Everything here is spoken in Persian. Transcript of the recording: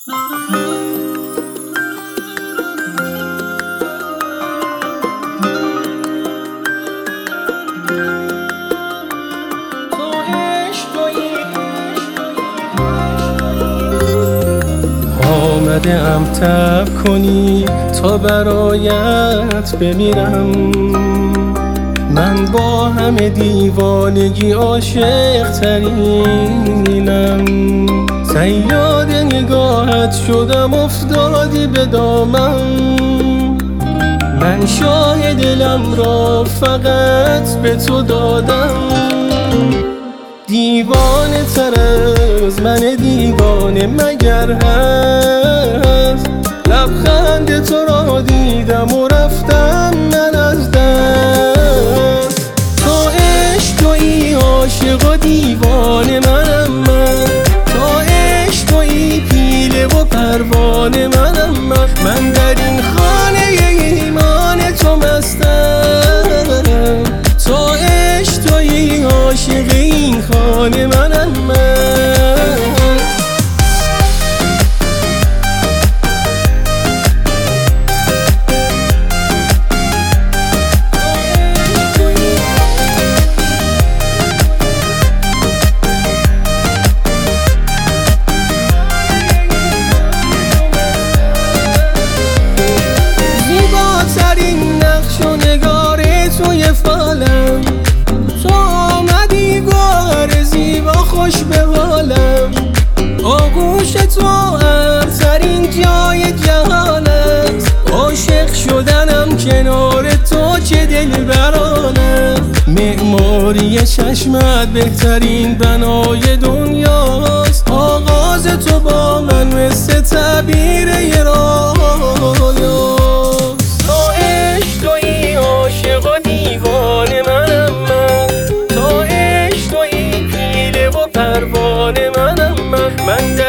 آمده‌ام تب کنی تا برایت بمیرم. من با همه دیوانگی عاشق ترینم. صیاد نگاهت شدم افتادی به دامم. من شاه دلم را فقط به تو دادم. دیوانه تر از من دیوانه مگر هست؟ لبخند تو را دیدم و رفتم من از دست. تو عشق تویی عاشق و دیوانه منم من. تو عشق تویی پیله و پروانه منم من در این خانه ایمان تو مستم. تو عشق تویی عاشق این خانه منم من. زیباترین نقش و نگار توی فالم. تو آمدی گوهر زیبا خوش به حالم. آغوش تو ارترین جای جهان است. عاشق شدنم کنار تو چه دلبران است. معماری چشمت بهترین بنای دنیاست. آغاز تو با من مثل تعبیر یه رویاست. تو عشق تویی عاشق و دیوانه منم من. تو عشق تویی پیله و پروانه منم من.